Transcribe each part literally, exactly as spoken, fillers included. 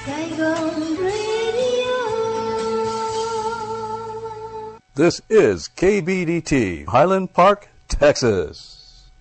Saigon Radio. This is K B D T, Highland Park, Texas.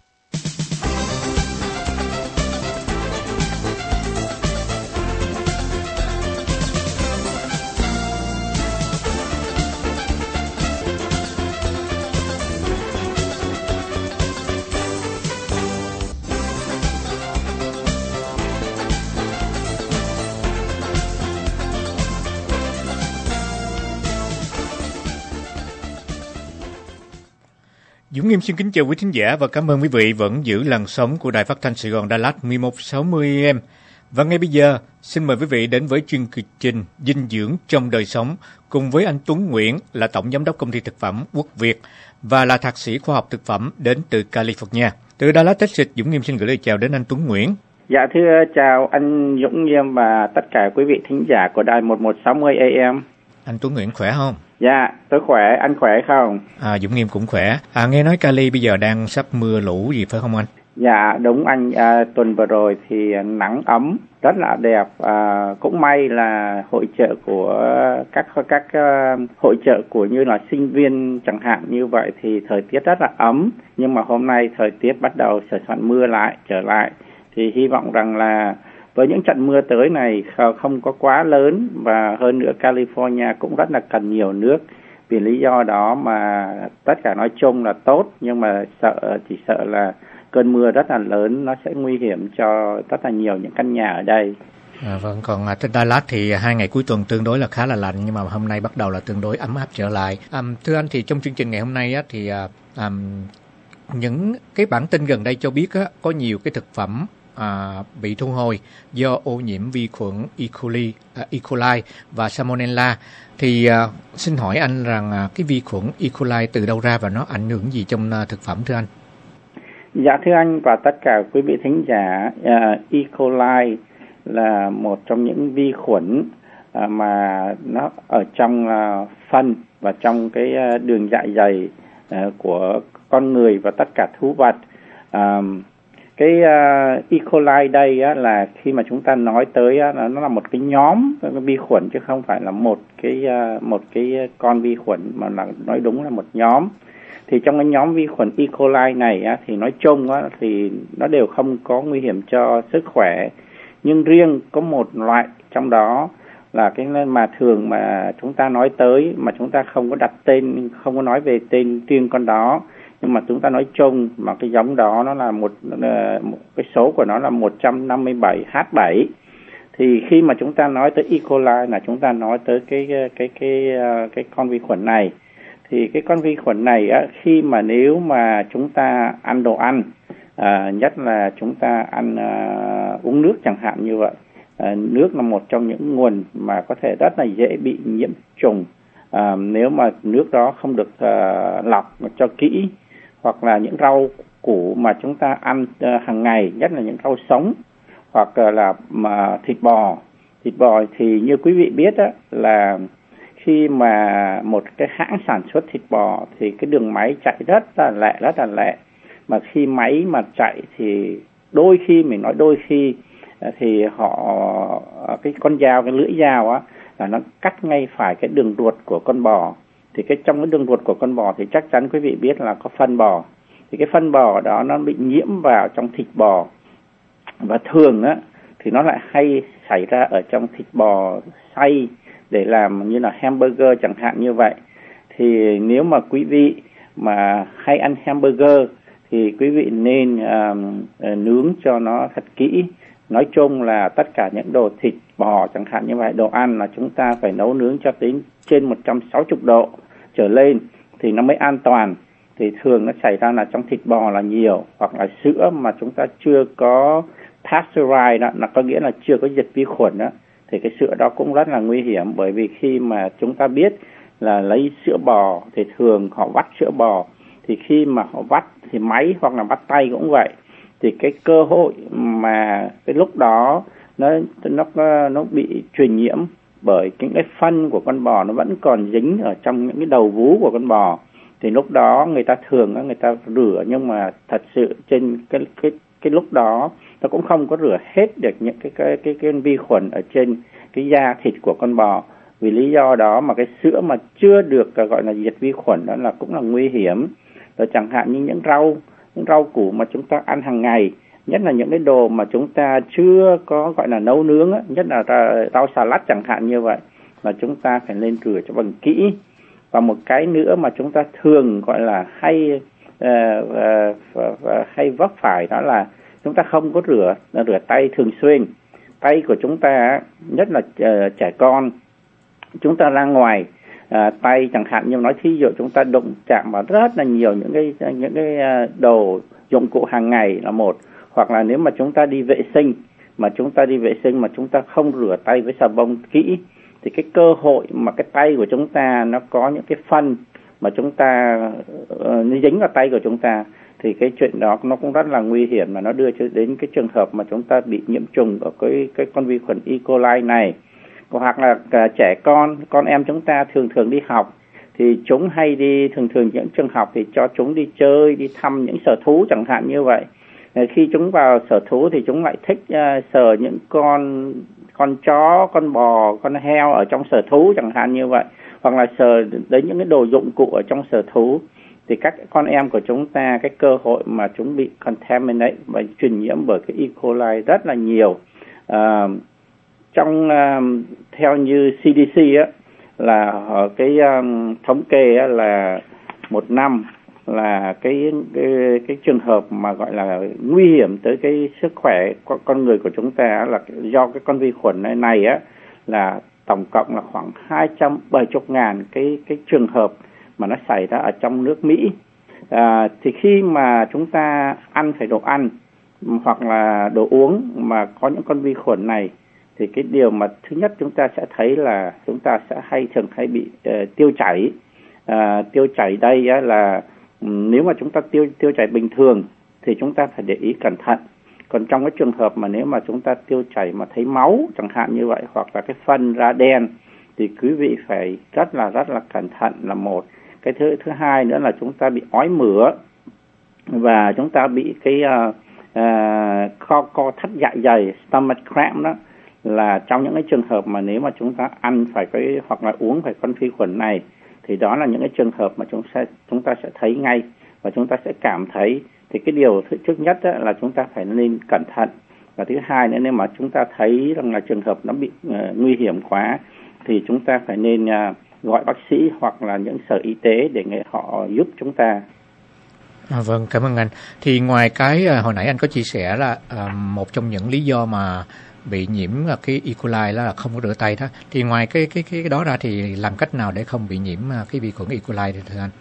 Dũng Nghiêm xin kính chào quý thính giả và cảm ơn quý vị vẫn giữ làn sóng của Đài Phát thanh Sài Gòn Đà Lạt mười một sáu mươi A M. Và ngay bây giờ, xin mời quý vị đến với chuyên kịch trình Dinh dưỡng trong đời sống cùng với anh Tuấn Nguyễn là Tổng Giám đốc Công ty Thực phẩm Quốc Việt và là Thạc sĩ Khoa học Thực phẩm đến từ California. Từ Đà Lạt, Texas, Dũng Nghiêm xin gửi lời chào đến anh Tuấn Nguyễn. Dạ thưa chào anh Dũng Nghiêm và tất cả quý vị thính giả của Đài mười một sáu mươi A M. Anh Tuấn Nguyễn khỏe không? Dạ, tôi khỏe, anh khỏe không? À, Dũng Nghiêm cũng khỏe. À, nghe nói Cali bây giờ đang sắp mưa lũ gì phải không anh? Dạ, đúng anh. À, tuần vừa rồi thì nắng ấm, rất là đẹp. À, cũng may là hội chợ của các các uh, hội chợ của như là sinh viên chẳng hạn như vậy thì thời tiết rất là ấm. Nhưng mà hôm nay thời tiết bắt đầu sẽ soạn mưa lại, trở lại. Thì hy vọng rằng là với những trận mưa tới này không có quá lớn và hơn nữa California cũng rất là cần nhiều nước. Vì lý do đó mà tất cả nói chung là tốt, nhưng mà sợ chỉ sợ là cơn mưa rất là lớn nó sẽ nguy hiểm cho rất là nhiều những căn nhà ở đây. À, vâng, còn à, trên Đà Lạt thì hai ngày cuối tuần tương đối là khá là lạnh, nhưng mà hôm nay bắt đầu là tương đối ấm áp trở lại. À, thưa anh, thì trong chương trình ngày hôm nay á, thì à, à, những cái bản tin gần đây cho biết á, có nhiều cái thực phẩm À, bị thu hồi do ô nhiễm vi khuẩn E. coli, à, E. coli và Salmonella. Thì à, xin hỏi anh rằng à, cái vi khuẩn E. coli từ đâu ra và nó ảnh hưởng gì trong à, thực phẩm thưa anh? Dạ thưa anh và tất cả quý vị thính giả, uh, E. coli là một trong những vi khuẩn uh, mà nó ở trong uh, phân và trong cái uh, đường dạ dày uh, của con người và tất cả thú vật. Uh, Cái uh, E. coli đây á, là khi mà chúng ta nói tới á, nó là một cái nhóm cái vi khuẩn chứ không phải là một cái uh, một cái con vi khuẩn, mà là nói đúng là một nhóm. Thì trong cái nhóm vi khuẩn E. coli này á, thì nói chung á, thì nó đều không có nguy hiểm cho sức khỏe, nhưng riêng có một loại trong đó là cái mà thường mà chúng ta nói tới mà chúng ta không có đặt tên, không có nói về tên riêng con đó, nhưng mà chúng ta nói chung mà cái giống đó nó là một, một cái số của nó là một trăm năm mươi bảy H bảy. Thì khi mà chúng ta nói tới E. coli là chúng ta nói tới cái cái cái cái, cái con vi khuẩn này. Thì cái con vi khuẩn này á, khi mà nếu mà chúng ta ăn đồ ăn, à, nhất là chúng ta ăn à, uống nước chẳng hạn như vậy, à, nước là một trong những nguồn mà có thể rất là dễ bị nhiễm trùng. À, nếu mà nước đó không được à, lọc cho kỹ, hoặc là những rau củ mà chúng ta ăn uh, hàng ngày, nhất là những rau sống, hoặc uh, là mà thịt bò. Thịt bò thì như quý vị biết á, là khi mà một cái hãng sản xuất thịt bò thì cái đường máy chạy rất là lẹ, rất là lẹ. Mà khi máy mà chạy thì đôi khi, mình nói đôi khi, thì họ, cái con dao, cái lưỡi dao á, là nó cắt ngay phải cái đường ruột của con bò. Thì cái trong cái đường ruột của con bò thì chắc chắn quý vị biết là có phân bò. Thì cái phân bò đó nó bị nhiễm vào trong thịt bò. Và thường á thì nó lại hay xảy ra ở trong thịt bò xay để làm như là hamburger chẳng hạn như vậy. Thì nếu mà quý vị mà hay ăn hamburger thì quý vị nên um, nướng cho nó thật kỹ. Nói chung là tất cả những đồ thịt bò chẳng hạn như vậy, đồ ăn là chúng ta phải nấu nướng cho đến trên một trăm sáu mươi độ trở lên thì nó mới an toàn. Thì thường nó xảy ra là trong thịt bò là nhiều, hoặc là sữa mà chúng ta chưa có pasteurize đó, là có nghĩa là chưa có diệt vi khuẩn đó, thì cái sữa đó cũng rất là nguy hiểm. Bởi vì khi mà chúng ta biết là lấy sữa bò thì thường họ vắt sữa bò, thì khi mà họ vắt thì máy hoặc là bắt tay cũng vậy, thì cái cơ hội mà cái lúc đó nó nó nó bị truyền nhiễm bởi những cái phân của con bò nó vẫn còn dính ở trong những cái đầu vú của con bò. Thì lúc đó người ta thường người ta rửa, nhưng mà thật sự trên cái cái cái lúc đó nó cũng không có rửa hết được những cái cái cái, cái vi khuẩn ở trên cái da thịt của con bò. Vì lý do đó mà cái sữa mà chưa được gọi là diệt vi khuẩn đó là cũng là nguy hiểm. Rồi chẳng hạn như những rau, những rau củ mà chúng ta ăn hàng ngày, nhất là những cái đồ mà chúng ta chưa có gọi là nấu nướng á, nhất là rau xà lách chẳng hạn như vậy, mà chúng ta phải nên rửa cho bằng kỹ. Và một cái nữa mà chúng ta thường gọi là hay uh, uh, uh, hay vấp phải đó là chúng ta không có rửa rửa tay thường xuyên. Tay của chúng ta, nhất là uh, trẻ con, chúng ta ra ngoài uh, tay chẳng hạn như nói thí dụ chúng ta đụng chạm vào rất là nhiều những cái những cái đồ dụng cụ hàng ngày là một, hoặc là nếu mà chúng ta đi vệ sinh mà chúng ta đi vệ sinh mà chúng ta không rửa tay với xà bông kỹ thì cái cơ hội mà cái tay của chúng ta nó có những cái phân mà chúng ta uh, nó dính vào tay của chúng ta thì cái chuyện đó nó cũng rất là nguy hiểm, mà nó đưa đến cái trường hợp mà chúng ta bị nhiễm trùng ở cái cái con vi khuẩn E. coli này. Hoặc là uh, trẻ con, con em chúng ta thường thường đi học thì chúng hay đi, thường thường những trường học thì cho chúng đi chơi, đi thăm những sở thú chẳng hạn như vậy. Khi chúng vào sở thú thì chúng lại thích uh, sờ những con con chó, con bò, con heo ở trong sở thú chẳng hạn như vậy, hoặc là sờ đến những cái đồ dụng cụ ở trong sở thú, thì các con em của chúng ta cái cơ hội mà chúng bị contaminate và truyền nhiễm bởi cái E. coli rất là nhiều. Uh, trong uh, theo như C D C á, là cái um, thống kê á, là một năm là cái, cái cái trường hợp mà gọi là nguy hiểm tới cái sức khỏe con, con người của chúng ta là do cái con vi khuẩn này này á, là tổng cộng là khoảng hai trăm bảy mươi ngàn cái cái trường hợp mà nó xảy ra ở trong nước Mỹ. À, thì khi mà chúng ta ăn phải đồ ăn hoặc là đồ uống mà có những con vi khuẩn này thì cái điều mà thứ nhất chúng ta sẽ thấy là chúng ta sẽ hay thường hay bị uh, tiêu chảy. Uh, tiêu chảy đây á, là um, nếu mà chúng ta tiêu tiêu chảy bình thường thì chúng ta phải để ý cẩn thận. Còn trong cái trường hợp mà nếu mà chúng ta tiêu chảy mà thấy máu chẳng hạn như vậy, hoặc là cái phân ra đen, thì quý vị phải rất là rất là cẩn thận là một. Cái thứ thứ hai nữa là chúng ta bị ói mửa và chúng ta bị cái uh, uh, co co thắt dạ dày, stomach cramp đó, là trong những cái trường hợp mà nếu mà chúng ta ăn phải cái hoặc là uống phải con vi khuẩn này thì đó là những cái trường hợp mà chúng sẽ chúng ta sẽ thấy ngay và chúng ta sẽ cảm thấy. Thì cái điều trước nhất là chúng ta phải nên cẩn thận, và thứ hai nữa nếu mà chúng ta thấy rằng là trường hợp nó bị uh, nguy hiểm quá thì chúng ta phải nên uh, gọi bác sĩ hoặc là những sở y tế để người họ giúp chúng ta. À, vâng, cảm ơn anh. Thì ngoài cái uh, hồi nãy anh có chia sẻ là uh, một trong những lý do mà bị nhiễm cái E. coli là không có rửa tay đó, thì ngoài cái cái cái đó ra thì làm cách nào để không bị nhiễm cái vi khuẩn E. coli thưa anh?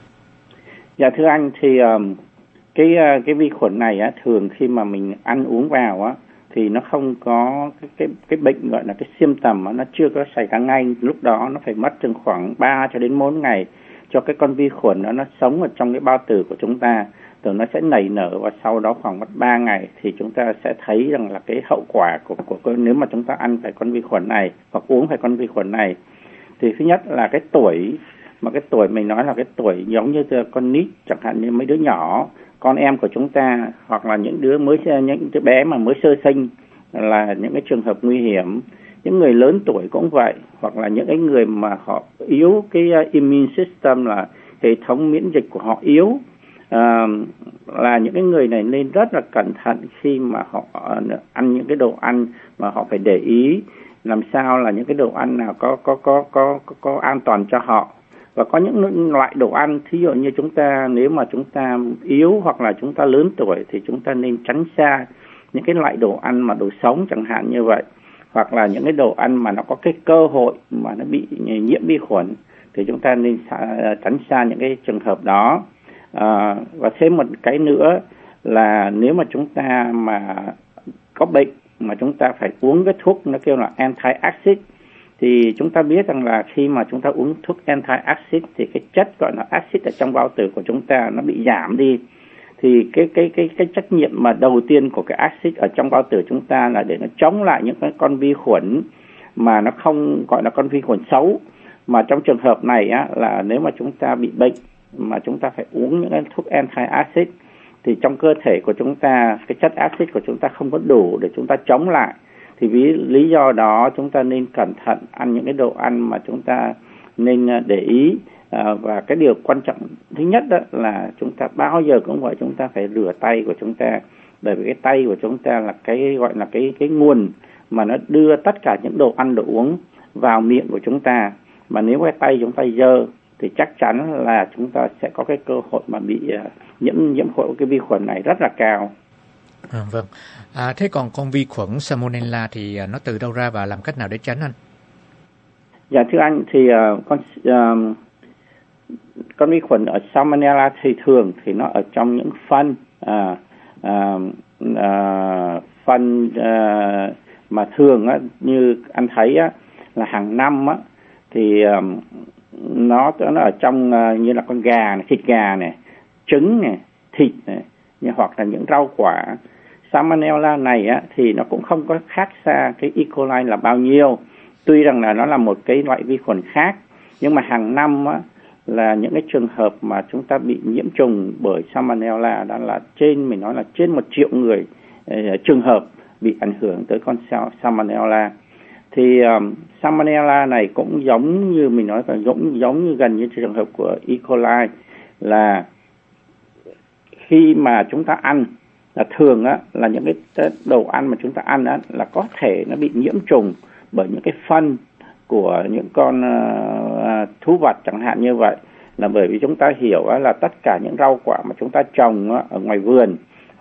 Dạ thưa anh, thì um, cái cái vi khuẩn này á, thường khi mà mình ăn uống vào á thì nó không có cái cái cái bệnh gọi là cái symptom á, nó chưa có xảy ra ngay lúc đó, nó phải mất chừng khoảng ba cho đến bốn ngày cho cái con vi khuẩn đó nó sống ở trong cái bao tử của chúng ta, rồi nó sẽ nảy nở, và sau đó khoảng mất ba ngày thì chúng ta sẽ thấy rằng là cái hậu quả của của nếu mà chúng ta ăn phải con vi khuẩn này hoặc uống phải con vi khuẩn này. Thì thứ nhất là cái tuổi, mà cái tuổi mình nói là cái tuổi giống như con nít, chẳng hạn như mấy đứa nhỏ, con em của chúng ta, hoặc là những đứa mới những đứa bé mà mới sơ sinh là những cái trường hợp nguy hiểm. Những người lớn tuổi cũng vậy, hoặc là những cái người mà họ yếu cái immune system, là hệ thống miễn dịch của họ yếu, à, là những cái người này nên rất là cẩn thận khi mà họ ăn những cái đồ ăn mà họ phải để ý làm sao là những cái đồ ăn nào có có có có có, có an toàn cho họ. Và có những loại đồ ăn, thí dụ như chúng ta nếu mà chúng ta yếu hoặc là chúng ta lớn tuổi thì chúng ta nên tránh xa những cái loại đồ ăn mà đồ sống chẳng hạn như vậy, hoặc là những cái đồ ăn mà nó có cái cơ hội mà nó bị nhiễm vi khuẩn thì chúng ta nên tránh xa những cái trường hợp đó. À, và thêm một cái nữa là nếu mà chúng ta mà có bệnh mà chúng ta phải uống cái thuốc nó kêu là anti-acid, thì chúng ta biết rằng là khi mà chúng ta uống thuốc anti-acid thì cái chất gọi là acid ở trong bao tử của chúng ta nó bị giảm đi. Thì cái cái cái cái trách nhiệm mà đầu tiên của cái acid ở trong bao tử chúng ta là để nó chống lại những cái con vi khuẩn mà nó không gọi là con vi khuẩn xấu. Mà trong trường hợp này á, là nếu mà chúng ta bị bệnh mà chúng ta phải uống những cái thuốc anti-acid thì trong cơ thể của chúng ta cái chất axit của chúng ta không có đủ để chúng ta chống lại. Thì vì lý do đó chúng ta nên cẩn thận ăn những cái đồ ăn mà chúng ta nên để ý. À, và cái điều quan trọng thứ nhất đó là chúng ta bao giờ cũng vậy, chúng ta phải rửa tay của chúng ta, bởi vì cái tay của chúng ta là cái gọi là cái cái nguồn mà nó đưa tất cả những đồ ăn đồ uống vào miệng của chúng ta. Mà nếu cái tay chúng ta dơ thì chắc chắn là chúng ta sẽ có cái cơ hội mà bị uh, nhiễm nhiễm khuẩn cái vi khuẩn này rất là cao. À, vâng. À, thế còn con vi khuẩn Salmonella thì nó từ đâu ra và làm cách nào để tránh anh? Dạ thưa anh, thì uh, con uh, con vi khuẩn ở Salmonella thì thường thì nó ở trong những phân uh, uh, uh, phân uh, mà thường á, như anh thấy á, là hàng năm á, thì um, nó nó ở trong uh, như là con gà này, thịt gà này, trứng này, thịt này, hoặc là những rau quả. Salmonella này á, thì nó cũng không có khác xa cái E. coli là bao nhiêu. Tuy rằng là nó là một cái loại vi khuẩn khác, nhưng mà hàng năm á, là những cái trường hợp mà chúng ta bị nhiễm trùng bởi Salmonella đó là trên, mình nói là trên một triệu người uh, trường hợp bị ảnh hưởng tới con Salmonella. Thì um, Salmonella này cũng giống như mình nói, là giống giống như gần như trường hợp của E. coli, là khi mà chúng ta ăn là thường á, là những cái đồ ăn mà chúng ta ăn á, là có thể nó bị nhiễm trùng bởi những cái phân của những con uh, thú vật chẳng hạn như vậy. Là bởi vì chúng ta hiểu á, là tất cả những rau quả mà chúng ta trồng á, ở ngoài vườn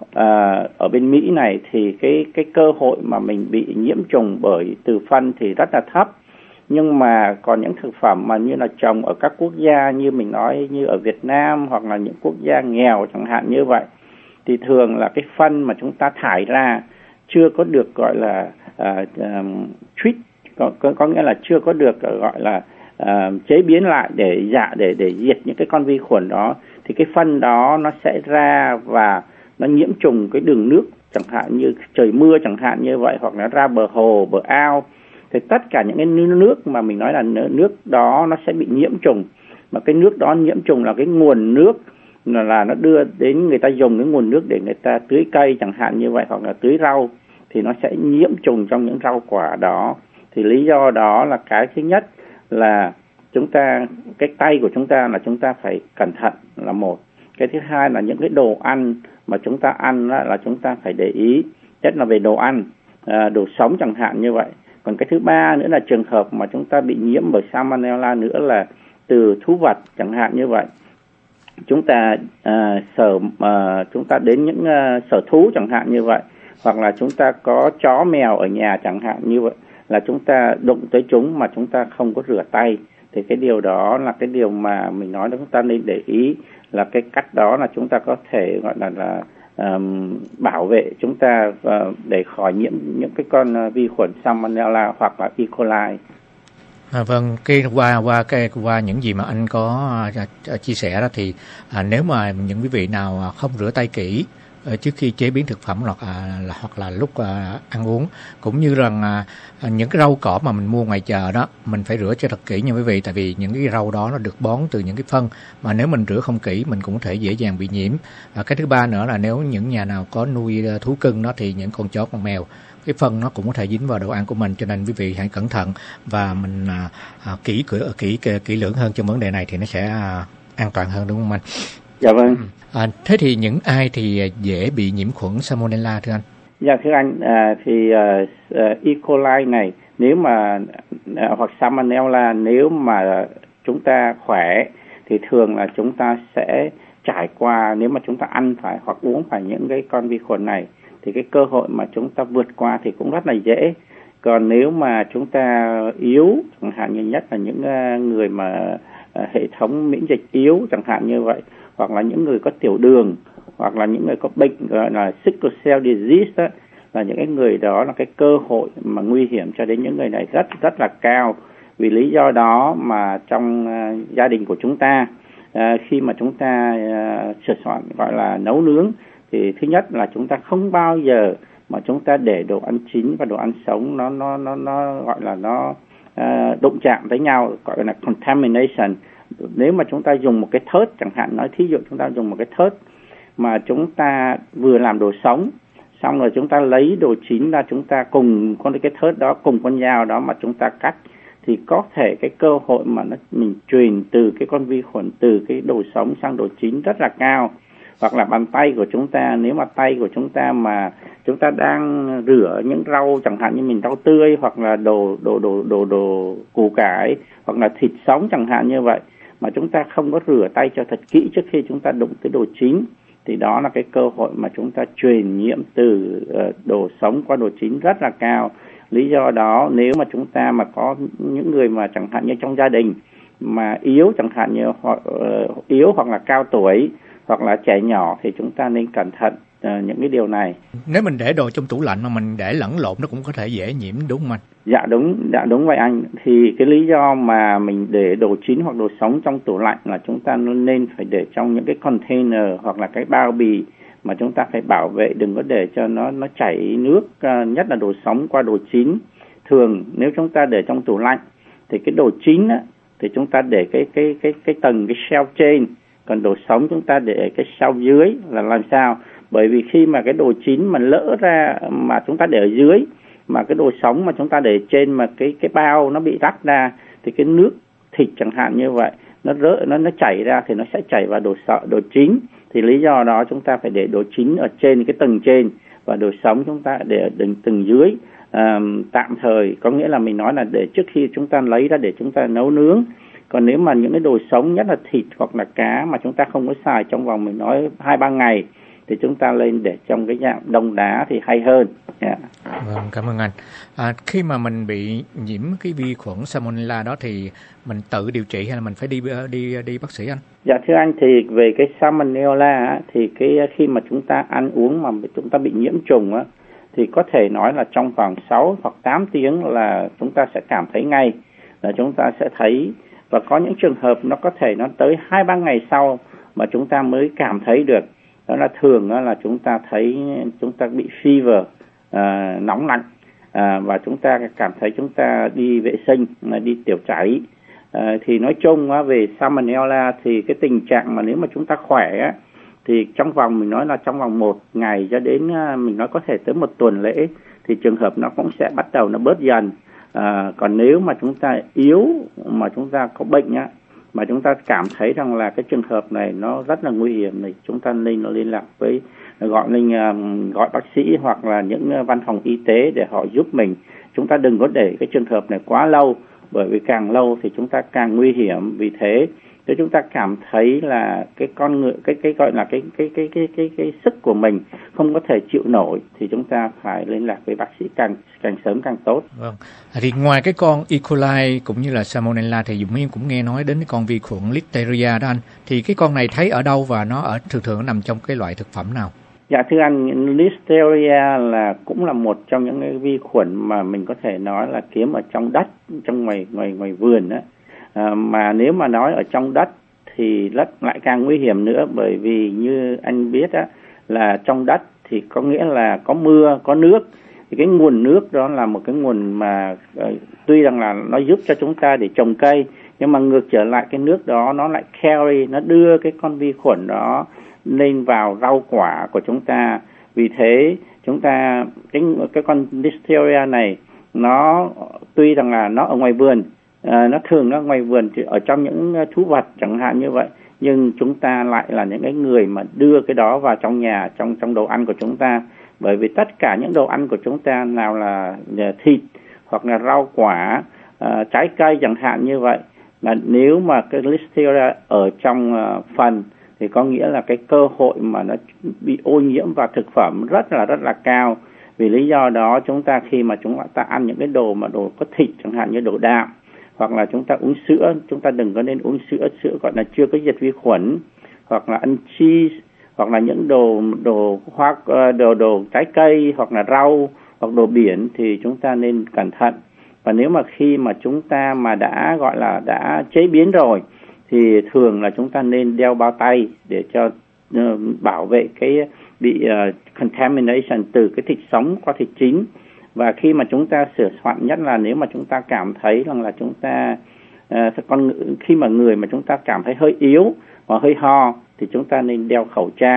À, ở bên Mỹ này thì cái cái cơ hội mà mình bị nhiễm trùng bởi từ phân thì rất là thấp. Nhưng mà còn những thực phẩm mà như là trồng ở các quốc gia như mình nói, như ở Việt Nam hoặc là những quốc gia nghèo chẳng hạn như vậy, thì thường là cái phân mà chúng ta thải ra chưa có được gọi là uh, um, treat, có, có, có nghĩa là chưa có được uh, gọi là uh, chế biến lại để dạ để để diệt những cái con vi khuẩn đó, thì cái phân đó nó sẽ ra và nó nhiễm trùng cái đường nước, chẳng hạn như trời mưa chẳng hạn như vậy, hoặc là ra bờ hồ, bờ ao, thì tất cả những cái nước mà mình nói là nước đó nó sẽ bị nhiễm trùng. Mà cái nước đó nhiễm trùng là cái nguồn nước là, là nó đưa đến người ta dùng cái nguồn nước để người ta tưới cây chẳng hạn như vậy, hoặc là tưới rau, thì nó sẽ nhiễm trùng trong những rau quả đó. Thì lý do đó là cái thứ nhất là chúng ta, cái tay của chúng ta là chúng ta phải cẩn thận là một. Cái thứ hai là những cái đồ ăn mà chúng ta ăn là, là chúng ta phải để ý, nhất là về đồ ăn, à, đồ sống chẳng hạn như vậy. Còn cái thứ ba nữa là trường hợp mà chúng ta bị nhiễm bởi Salmonella nữa là từ thú vật chẳng hạn như vậy. Chúng ta à, sở à, chúng ta đến những à, sở thú chẳng hạn như vậy, hoặc là chúng ta có chó mèo ở nhà chẳng hạn như vậy, là chúng ta đụng tới chúng mà chúng ta không có rửa tay, thì cái điều đó là cái điều mà mình nói là chúng ta nên để ý. Là cái cách đó là chúng ta có thể gọi là, là um, bảo vệ chúng ta uh, để khỏi nhiễm những cái con uh, vi khuẩn Salmonella hoặc là E. coli. À, vâng, cái qua qua cái qua những gì mà anh có uh, chia sẻ đó thì uh, nếu mà những quý vị nào không rửa tay kỹ uh, trước khi chế biến thực phẩm hoặc uh, là hoặc là lúc uh, ăn uống, cũng như rằng uh, những cái rau cỏ mà mình mua ngoài chợ đó mình phải rửa cho thật kỹ nha quý vị, tại vì những cái rau đó nó được bón từ những cái phân mà nếu mình rửa không kỹ mình cũng có thể dễ dàng bị nhiễm. Và cái thứ ba nữa là nếu những nhà nào có nuôi thú cưng đó thì những con chó con mèo, cái phân nó cũng có thể dính vào đồ ăn của mình, cho nên quý vị hãy cẩn thận và mình à, à, kỹ kỹ kỹ kỹ lưỡng hơn trong vấn đề này thì nó sẽ à, an toàn hơn, đúng không anh? Dạ vâng. À, thế thì những ai thì dễ bị nhiễm khuẩn Salmonella thưa anh? Dạ thưa anh, à, thì uh, E. coli này nếu mà uh, hoặc Salmonella nếu mà chúng ta khỏe thì thường là chúng ta sẽ trải qua, nếu mà chúng ta ăn phải hoặc uống phải những cái con vi khuẩn này thì cái cơ hội mà chúng ta vượt qua thì cũng rất là dễ. Còn nếu mà chúng ta yếu, chẳng hạn như nhất là những người mà hệ thống miễn dịch yếu chẳng hạn như vậy, hoặc là những người có tiểu đường, hoặc là những người có bệnh gọi là sickle cell disease đó, là những cái người đó là cái cơ hội mà nguy hiểm cho đến những người này rất rất là cao. Vì lý do đó mà trong uh, gia đình của chúng ta, uh, khi mà chúng ta uh, sửa soạn gọi là nấu nướng, thì thứ nhất là chúng ta không bao giờ mà chúng ta để đồ ăn chín và đồ ăn sống nó nó nó nó gọi là nó uh, đụng chạm với nhau, gọi là contamination. Nếu mà chúng ta dùng một cái thớt chẳng hạn, nói thí dụ chúng ta dùng một cái thớt mà chúng ta vừa làm đồ sống, xong rồi chúng ta lấy đồ chín ra, chúng ta cùng con cái thớt đó, cùng con dao đó mà chúng ta cắt, thì có thể cái cơ hội mà nó mình truyền từ cái con vi khuẩn từ cái đồ sống sang đồ chín rất là cao. Hoặc là bàn tay của chúng ta, nếu mà tay của chúng ta mà chúng ta đang rửa những rau, chẳng hạn như mình rau tươi hoặc là đồ đồ đồ đồ đồ củ cải hoặc là thịt sống chẳng hạn như vậy, mà chúng ta không có rửa tay cho thật kỹ trước khi chúng ta đụng tới đồ chín, thì đó là cái cơ hội mà chúng ta truyền nhiễm từ đồ sống qua đồ chín rất là cao. Lý do đó, nếu mà chúng ta mà có những người mà chẳng hạn như trong gia đình mà yếu, chẳng hạn như họ uh, yếu hoặc là cao tuổi hoặc là trẻ nhỏ, thì chúng ta nên cẩn thận uh, những cái điều này. Nếu mình để đồ trong tủ lạnh mà mình để lẫn lộn, nó cũng có thể dễ nhiễm, đúng không anh? Dạ đúng, dạ đúng vậy anh. Thì cái lý do mà mình để đồ chín hoặc đồ sống trong tủ lạnh là chúng ta nên phải để trong những cái container hoặc là cái bao bì mà chúng ta phải bảo vệ, đừng có để cho nó nó chảy nước, uh, nhất là đồ sống qua đồ chín. Thường nếu chúng ta để trong tủ lạnh thì cái đồ chín á, thì chúng ta để cái cái cái cái tầng cái shelf trên, còn đồ sống chúng ta để cái shelf dưới. Là làm sao? Bởi vì khi mà cái đồ chín mà lỡ ra mà chúng ta để ở dưới, mà cái đồ sống mà chúng ta để trên mà cái cái bao nó bị rách ra, thì cái nước thịt chẳng hạn như vậy nó rỡ nó nó chảy ra thì nó sẽ chảy vào đồ sợ đồ chín. Thì lý do đó chúng ta phải để đồ chín ở trên cái tầng trên và đồ sống chúng ta để ở tầng tầng dưới. À, tạm thời có nghĩa là mình nói là để trước khi chúng ta lấy ra để chúng ta nấu nướng. Còn nếu mà những cái đồ sống, nhất là thịt hoặc là cá mà chúng ta không có xài trong vòng mình nói hai ba ngày, thì chúng ta lên để trong cái dạng đông đá thì hay hơn. Yeah. Vâng, cảm ơn anh. À, khi mà mình bị nhiễm cái vi khuẩn Salmonella đó thì mình tự điều trị hay là mình phải đi đi đi bác sĩ anh? Dạ thưa anh, thì về cái Salmonella thì cái khi mà chúng ta ăn uống mà chúng ta bị nhiễm trùng á, thì có thể nói là trong vòng sáu hoặc tám tiếng là chúng ta sẽ cảm thấy ngay, là chúng ta sẽ thấy. Và có những trường hợp nó có thể nó tới hai ba ngày sau mà chúng ta mới cảm thấy được. Đó là thường đó là chúng ta thấy chúng ta bị fever, à, nóng lạnh, à, và chúng ta cảm thấy chúng ta đi vệ sinh, đi tiểu chảy. À, thì nói chung á, về Salmonella thì cái tình trạng mà nếu mà chúng ta khỏe á, thì trong vòng mình nói là trong vòng một ngày cho đến mình nói có thể tới một tuần lễ thì trường hợp nó cũng sẽ bắt đầu nó bớt dần. À, còn nếu mà chúng ta yếu mà chúng ta có bệnh á, mà chúng ta cảm thấy rằng là cái trường hợp này nó rất là nguy hiểm, thì chúng ta nên liên lạc với gọi lên gọi bác sĩ hoặc là những văn phòng y tế để họ giúp mình. Chúng ta đừng có để cái trường hợp này quá lâu, bởi vì càng lâu thì chúng ta càng nguy hiểm. Vì thế nếu chúng ta cảm thấy là cái con người cái cái gọi là cái cái cái cái cái cái sức của mình không có thể chịu nổi, thì chúng ta phải liên lạc với bác sĩ càng càng sớm càng tốt. Vâng. Thì ngoài cái con E. coli cũng như là Salmonella thì Dũng Em cũng nghe nói đến cái con vi khuẩn Listeria đó anh. Thì cái con này thấy ở đâu và nó ở thường thường nó nằm trong cái loại thực phẩm nào? Dạ thưa anh, Listeria là cũng là một trong những cái vi khuẩn mà mình có thể nói là kiếm ở trong đất, trong ngoài ngoài ngoài vườn đó. À, mà nếu mà nói ở trong đất thì rất lại càng nguy hiểm nữa, bởi vì như anh biết á, là trong đất thì có nghĩa là có mưa, có nước. Thì cái nguồn nước đó là một cái nguồn mà uh, tuy rằng là nó giúp cho chúng ta để trồng cây, nhưng mà ngược trở lại cái nước đó nó lại carry, nó đưa cái con vi khuẩn đó lên vào rau quả của chúng ta. Vì thế chúng ta cái cái con Listeria này nó tuy rằng là nó ở ngoài vườn, à, nó thường nó ngoài vườn thì ở trong những thú vật chẳng hạn như vậy, nhưng chúng ta lại là những cái người mà đưa cái đó vào trong nhà, trong trong đồ ăn của chúng ta. Bởi vì tất cả những đồ ăn của chúng ta, nào là thịt hoặc là rau quả, à, trái cây chẳng hạn như vậy, mà nếu mà cái Listeria ở trong uh, phần thì có nghĩa là cái cơ hội mà nó bị ô nhiễm vào thực phẩm rất là rất là cao. Vì lý do đó chúng ta khi mà chúng ta ăn những cái đồ mà đồ có thịt chẳng hạn như đồ đạm, hoặc là chúng ta uống sữa, chúng ta đừng có nên uống sữa sữa gọi là chưa có diệt vi khuẩn, hoặc là ăn cheese, hoặc là những đồ đồ hoa đồ đồ trái cây hoặc là rau hoặc đồ biển thì chúng ta nên cẩn thận. Và nếu mà khi mà chúng ta mà đã gọi là đã chế biến rồi thì thường là chúng ta nên đeo bao tay để cho uh, bảo vệ cái bị uh, contamination từ cái thịt sống qua thịt chín. Và khi mà chúng ta sửa soạn, nhất là nếu mà chúng ta cảm thấy rằng là chúng ta uh, con khi mà người mà chúng ta cảm thấy hơi yếu hoặc hơi ho thì chúng ta nên đeo khẩu trang,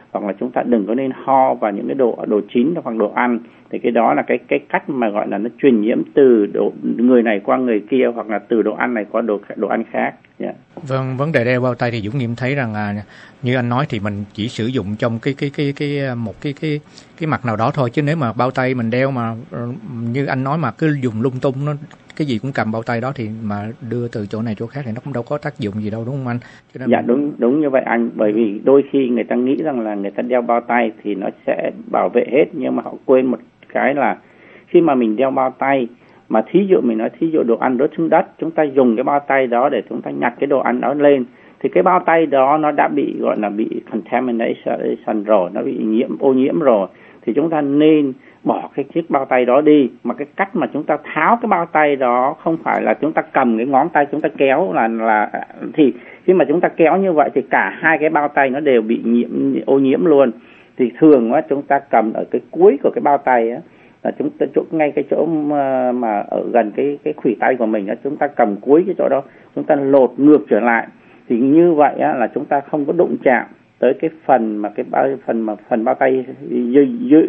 hoặc là chúng ta đừng có nên ho vào những cái đồ đồ chín hoặc đồ ăn. Thì cái đó là cái cái cách mà gọi là nó truyền nhiễm từ đồ, người này qua người kia, hoặc là từ đồ ăn này qua đồ đồ ăn khác. Yeah. Vâng, vấn đề đeo bao tay thì Dũng Nghiêm thấy rằng là như anh nói thì mình chỉ sử dụng trong cái cái cái cái một cái cái cái mặt nào đó thôi, chứ nếu mà bao tay mình đeo mà như anh nói mà cứ dùng lung tung, nó cái gì cũng cầm bao tay đó thì mà đưa từ chỗ này chỗ khác thì nó cũng đâu có tác dụng gì đâu, đúng không anh? Cho nên dạ mình... đúng đúng như vậy anh, bởi vì đôi khi người ta nghĩ rằng là người ta đeo bao tay thì nó sẽ bảo vệ hết, nhưng mà họ quên một cái là khi mà mình đeo bao tay mà thí dụ mình nói thí dụ đồ ăn rớt xuống đất, chúng ta dùng cái bao tay đó để chúng ta nhặt cái đồ ăn đó lên, thì cái bao tay đó nó đã bị gọi là bị contamination rồi, nó bị nhiễm ô nhiễm rồi, thì chúng ta nên bỏ cái chiếc bao tay đó đi. Mà cái cách mà chúng ta tháo cái bao tay đó không phải là chúng ta cầm cái ngón tay chúng ta kéo là là thì khi mà chúng ta kéo như vậy thì cả hai cái bao tay nó đều bị nhiễm ô nhiễm luôn. Thì thường á chúng ta cầm ở cái cuối của cái bao tay á, là chúng ta chỗ ngay cái chỗ mà, mà ở gần cái cái khuỷu tay của mình á, chúng ta cầm cuối cái chỗ đó, chúng ta lột ngược trở lại, thì như vậy á là chúng ta không có đụng chạm tới cái phần mà cái bao phần mà phần bao tay dơ, dơ,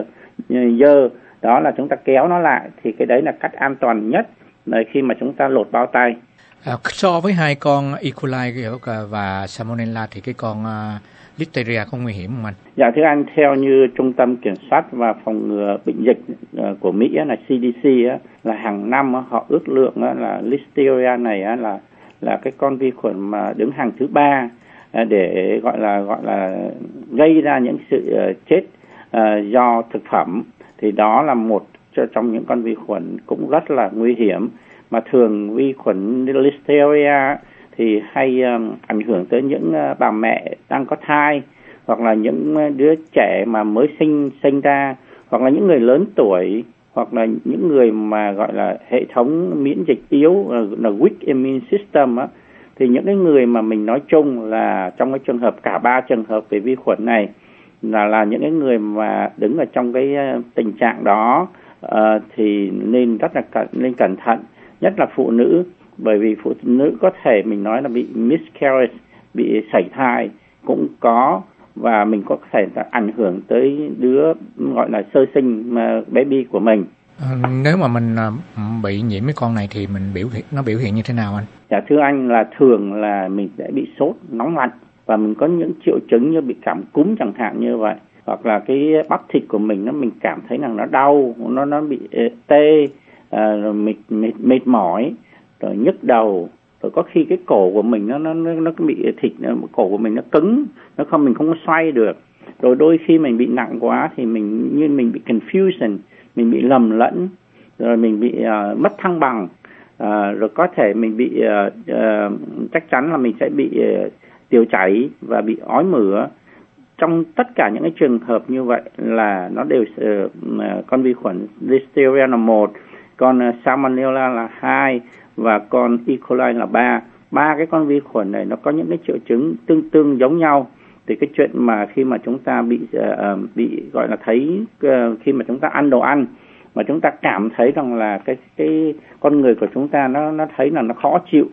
dơ đó, là chúng ta kéo nó lại, thì cái đấy là cách an toàn nhất là khi mà chúng ta lột bao tay. À, so với hai con E. coli và Salmonella thì cái con uh, Listeria không nguy hiểm không anh? Dạ thưa anh, theo như Trung tâm Kiểm soát và Phòng ngừa Bệnh dịch uh, của Mỹ là C D C á, là hàng năm uh, họ ước lượng uh, là Listeria này uh, là là cái con vi khuẩn mà đứng hàng thứ ba uh, để gọi là gọi là gây ra những sự uh, chết uh, do thực phẩm. Thì đó là một trong những con vi khuẩn cũng rất là nguy hiểm, mà thường vi khuẩn Listeria thì hay um, ảnh hưởng tới những uh, bà mẹ đang có thai, hoặc là những uh, đứa trẻ mà mới sinh sinh ra, hoặc là những người lớn tuổi, hoặc là những người mà gọi là hệ thống miễn dịch yếu, uh, là weak immune system á. Thì những cái người mà mình nói chung là trong cái trường hợp cả ba trường hợp về vi khuẩn này là là những cái người mà đứng ở trong cái uh, tình trạng đó uh, thì nên rất là cẩn, nên cẩn thận, nhất là phụ nữ. Bởi vì phụ nữ có thể mình nói là bị miscarriage, bị sảy thai cũng có, và mình có thể là ảnh hưởng tới đứa gọi là sơ sinh baby của mình. À, nếu mà mình bị nhiễm cái con này thì mình biểu hiện nó biểu hiện như thế nào anh? Dạ thưa anh, là thường là mình sẽ bị sốt nóng lạnh, và mình có những triệu chứng như bị cảm cúm chẳng hạn như vậy, hoặc là cái bắp thịt của mình nó mình cảm thấy rằng nó đau, nó nó bị tê, à, rồi mệt, mệt mệt mỏi, rồi nhức đầu, rồi có khi cái cổ của mình nó nó nó bị thịt, cổ của mình nó cứng, nó không mình không có xoay được. Rồi đôi khi mình bị nặng quá thì mình như mình bị confusion, mình bị lầm lẫn, rồi mình bị uh, mất thăng bằng, uh, rồi có thể mình bị uh, uh, chắc chắn là mình sẽ bị uh, tiêu chảy và bị ói mửa. Trong tất cả những cái trường hợp như vậy là nó đều uh, con vi khuẩn Listeria là một, con uh, Salmonella là hai, và con E. coli là ba. Ba cái con vi khuẩn này nó có những cái triệu chứng tương tương giống nhau. Thì cái chuyện mà khi mà chúng ta bị uh, bị gọi là thấy uh, khi mà chúng ta ăn đồ ăn mà chúng ta cảm thấy rằng là cái cái con người của chúng ta nó nó thấy là nó khó chịu,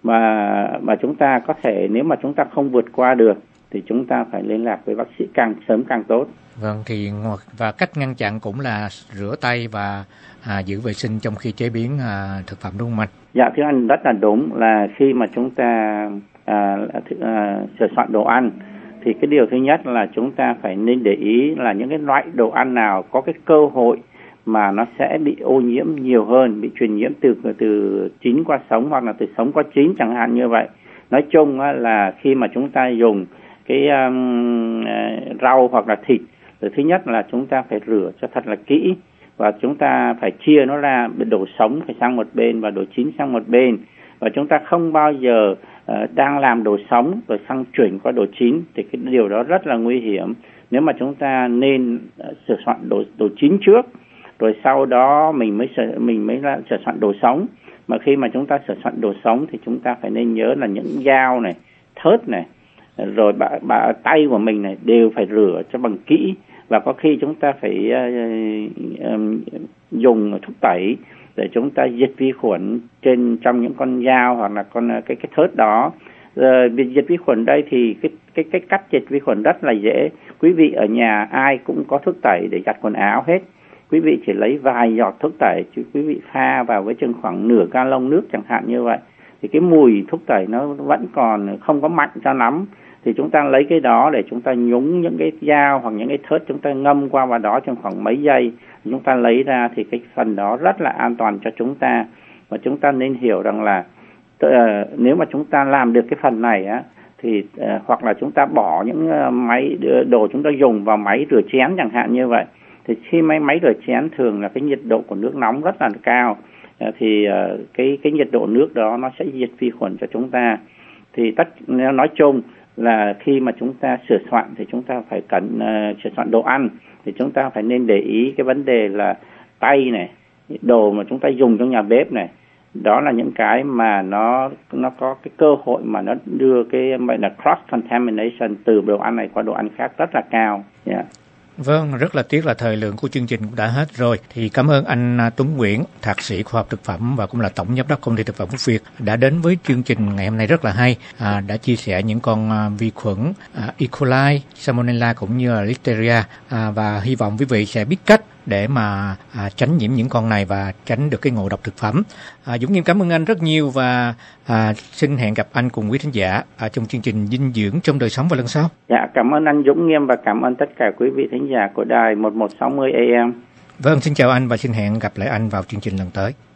mà mà chúng ta có thể, nếu mà chúng ta không vượt qua được thì chúng ta phải liên lạc với bác sĩ càng sớm càng tốt. Vâng, thì và cách ngăn chặn cũng là rửa tay và à, giữ vệ sinh trong khi chế biến à, thực phẩm, đúng không anh? Dạ thưa anh, rất là đúng, là khi mà chúng ta à, à, sửa soạn đồ ăn thì cái điều thứ nhất là chúng ta phải nên để ý là những cái loại đồ ăn nào có cái cơ hội mà nó sẽ bị ô nhiễm nhiều hơn, bị truyền nhiễm từ từ chín qua sống hoặc là từ sống qua chín chẳng hạn như vậy. Nói chung là khi mà chúng ta dùng cái um, rau hoặc là thịt, thì thứ nhất là chúng ta phải rửa cho thật là kỹ, và chúng ta phải chia nó ra, đồ sống phải sang một bên và đồ chín sang một bên, và chúng ta không bao giờ uh, đang làm đồ sống rồi sang chuyển qua đồ chín, thì cái điều đó rất là nguy hiểm. Nếu mà chúng ta nên uh, sửa soạn đồ đồ chín trước, rồi sau đó mình mới sửa, mình mới là sửa soạn đồ sống. Mà khi mà chúng ta sửa soạn đồ sống thì chúng ta phải nên nhớ là những dao này, thớt này, rồi bả, bả, tay của mình này đều phải rửa cho bằng kỹ, và có khi chúng ta phải uh, um, dùng thuốc tẩy để chúng ta diệt vi khuẩn trên trong những con dao hoặc là con cái cái thớt đó. Rồi việc diệt vi khuẩn đây thì cái cái cái cách diệt vi khuẩn rất là dễ. Quý vị ở nhà ai cũng có thuốc tẩy để giặt quần áo hết. Quý vị chỉ lấy vài giọt thuốc tẩy, chứ quý vị pha vào với chừng khoảng nửa ga lông nước chẳng hạn như vậy, thì cái mùi thuốc tẩy nó vẫn còn không có mạnh cho lắm. Thì chúng ta lấy cái đó để chúng ta nhúng những cái dao hoặc những cái thớt, chúng ta ngâm qua vào đó trong khoảng mấy giây, chúng ta lấy ra thì cái phần đó rất là an toàn cho chúng ta. Và chúng ta nên hiểu rằng là uh, nếu mà chúng ta làm được cái phần này á, thì uh, hoặc là chúng ta bỏ những uh, máy đồ chúng ta dùng vào máy rửa chén chẳng hạn như vậy, thì khi máy máy rửa chén thường là cái nhiệt độ của nước nóng rất là cao, uh, thì uh, cái cái nhiệt độ nước đó nó sẽ diệt vi khuẩn cho chúng ta. Thì tất nếu nói chung là khi mà chúng ta sửa soạn thì chúng ta phải cần uh, sửa soạn đồ ăn, thì chúng ta phải nên để ý cái vấn đề là tay này, đồ mà chúng ta dùng trong nhà bếp này, đó là những cái mà nó nó có cái cơ hội mà nó đưa cái gọi là cross contamination từ đồ ăn này qua đồ ăn khác rất là cao. Yeah. Vâng, rất là tiếc là thời lượng của chương trình cũng đã hết rồi. Thì cảm ơn anh Tuấn Nguyễn, thạc sĩ khoa học thực phẩm và cũng là tổng giám đốc công ty thực phẩm Phúc Việt đã đến với chương trình ngày hôm nay rất là hay, à, đã chia sẻ những con à, vi khuẩn à, E. coli, Salmonella cũng như là Listeria, à, và hy vọng quý vị sẽ biết cách để mà à, tránh nhiễm những con này và tránh được cái ngộ độc thực phẩm. À, Dũng Nghiêm cảm ơn anh rất nhiều và à, xin hẹn gặp anh cùng quý thính giả à, trong chương trình Dinh dưỡng trong đời sống vào lần sau. Dạ, cảm ơn anh Dũng Nghiêm và cảm ơn tất cả quý vị thính giả của đài một một sáu không A M. Vâng, xin chào anh và xin hẹn gặp lại anh vào chương trình lần tới.